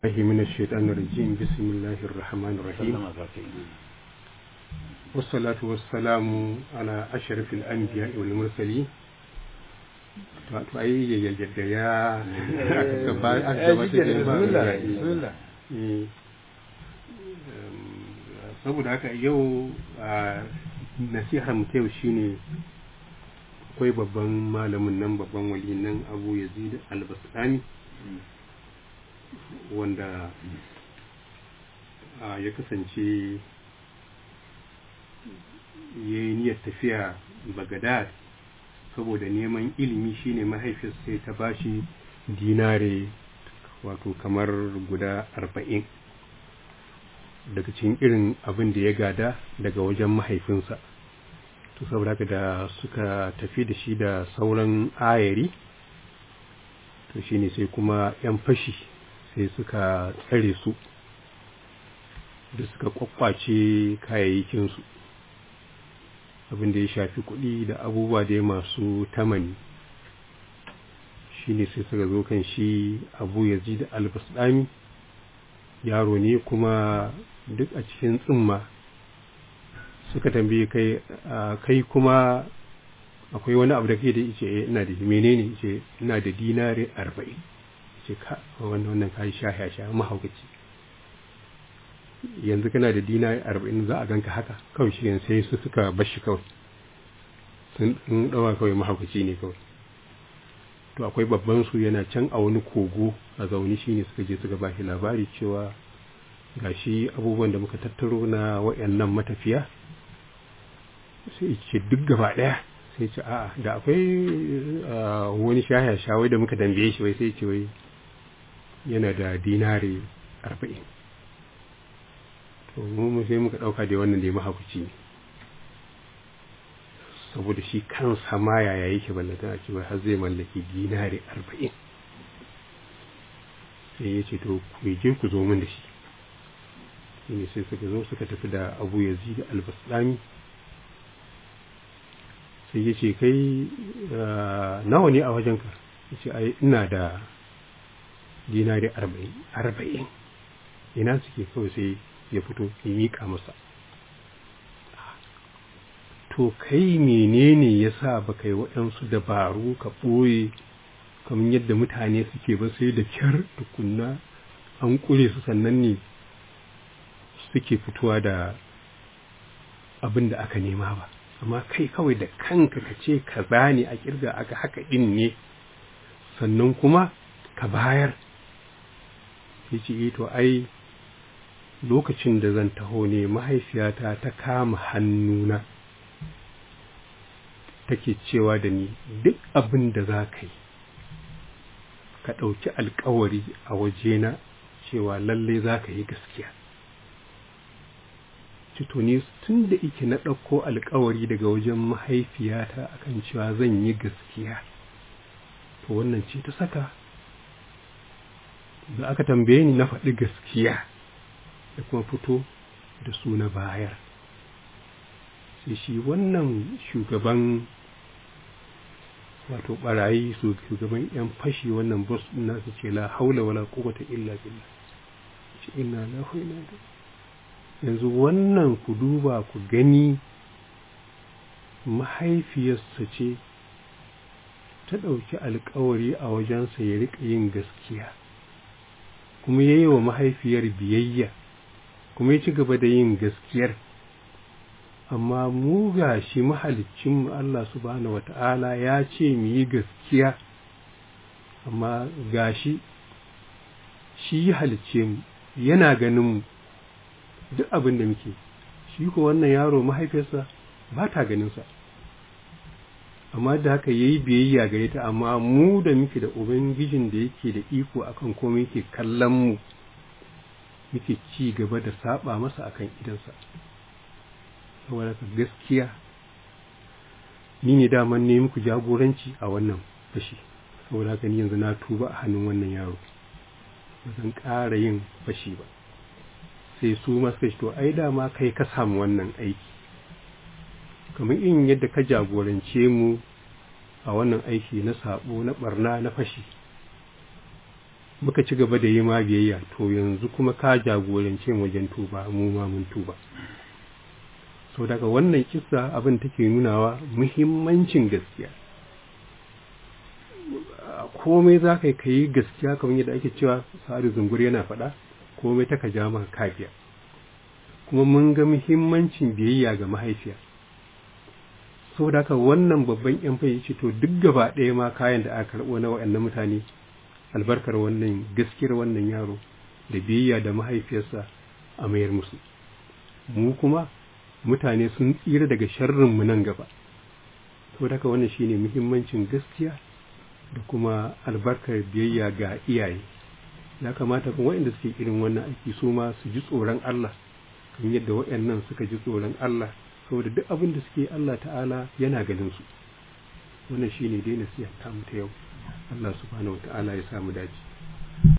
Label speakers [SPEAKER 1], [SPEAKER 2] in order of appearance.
[SPEAKER 1] من الشيطان الرجيم بسم الله الرحمن الرحيم والصلاة والسلام على أشرف الأنبياء والمرسلين saboda haka yau nasihar mu yau shine akwai babban malamin nan babban wali nan Abu Yazid al-Bastami wanda ya kasance ya yi niyyar tafiya Baghdad saboda neman ilimi. shine mahaifiyarsa sai ta bashi dinare wato kamar guda 40 daga cikin irin abin da ya gada daga wajen mahaifinsa. to saboda haka da suka tafi da shi da sauran ayari, to shine sai kuma 'yan fashi sai suka tsare su da suka kwakwace kayayyakinsu, abin da ya shafi kuɗi da abubuwa da masu tamani. shine sai suka zo kan shi Abu Yazid al-Bastami, yaro ne kuma duk a cikin tsimma. suka tambaye kai kuma akwai wani abu da kai da yace ina da menene, yace ina da dinare 40. ce ka wannan kai sha mahaukaci, yanzu kana da dinari 40 za a ganka haka kawai. shi sai su suka bashi kawai, sun dawa kawai mahaukaci ne kawai. to akwai babban su yana can a wani kogo a zaune, shine suka je suka bashi labari cewa gashi abubuwan da muka tattaro na wayannan matafiya. sai ce duk gaba daya, sai ce a'a da akwai wani shawai da muka dambe shi, wai sai ce wai yana da dinari 40. to mu sai muka dauka da wannan da ya mahaukaci ne, saboda shi kansa ma yaya yake ballata a cewa har zai mallaki dinari 40. sai ya ce to ku je ku zo min da shi. shine sai suka zo suka tafi da Abu Yazid al-Bastami. sai ya ce kai nawa ne a wajenka? ya ce ai ina da dinari 40. ina suke? kawai sai ya fito ya miƙa masa. to kai menene ya sa ba kai waɗansu dabaru ka ɓoye kamar yadda mutane suke ba, sai da kyar tukunna an ƙure su sannan ne suke fitowa da abin da aka nema ba? amma kai kawai da kanka ka ce ka zane a kirga aka haka din ne, sannan kuma ka bayar. yace to ai lokacin da zan taho ne mahaifiyata ta kama hannuna take cewa da ni duk abin da za ka yi ka ɗauki alkawari a wajena cewa lallai za ka yi gaskiya. to ni tun da ike na ɗauko alkawari daga wajen mahaifiyata akan cewa zan yi gaskiya, to wannan ce ta saka da aka tambaye ni na faɗi gaskiya da kuma fito da su na bayar. sai shi wannan shugaban wato barayi, shugaban yan fashi, wannan boss na su ce la haula wala quwwata illa billah. ce inna lillahi wa inna ilaihi. yanzu wannan ku duba ku gani, mahaifiyarsa ce ta ɗauki alkawari a wajensa ya riƙa yin gaskiya, kuma ya yi wa mahaifiyar biyayya, kuma ya ci gaba da yin gaskiyar. amma mu ga shi mahaliccinmu Allah subhanahu wata'ala ya ce mu yi gaskiya, amma ga shi ya halicce mu, yana ganin mu duk abin da muke. shi ko wannan yaro mahaifiyarsa ba ta ganinsa, amma da haka yayi biyayya gare ta. amma mu da muke da ubangijin da yake da iko akan komai, yake kallon mu, muke ci gaba da saba masa akan idansa. saboda gaskiya ni ne daman ne muku jagoranci a wannan fashi, saboda haka ni yanzu na tuba a hannun wannan yaro, ba zan ƙara yin fashi ba. sai su ma suka ce to ai dama kai ka samu wannan aiki, kamar in yadda ka jagorance mu a wannan aiki na sabo na barna na fashi, muka ci gaba da yi ma biyayya, to yanzu kuma ka jagorance mu wajen tuba, mu ma mun tuba. So daga wannan kissa abin take nunawa muhimmancin gaskiya. Komai za ka yi gaskiya, kamar yadda ake cewa Sa'adu Zungur yana faɗa, komai ta ka ja maka kafiya. Kuma mun ga muhimmancin biyayya ga mahaifiya. So daga wannan babban yan fai ce to duk gaba ɗaya ma kayan da aka karɓo na waɗannan mutane, albarkar wannan gaskiyar wannan yaro da biyayya da mahaifiyarsa a mayar musu. Mu kuma mutane sun tsira daga sharrin mu nan gaba. So daga wannan shine muhimmancin gaskiya da kuma albarkar biyayya ga iyaye. Ya kamata kuma waɗanda suke irin wannan aiki su ma su ji tsoron Allah, kamar yadda waɗannan suka ji tsoron Allah, saboda duk abin da suke Allah ta'ala yana ganin su. Wannan shine dai nasiha ta mu ta yau. Allah subhanahu wa ta'ala ya samu dace.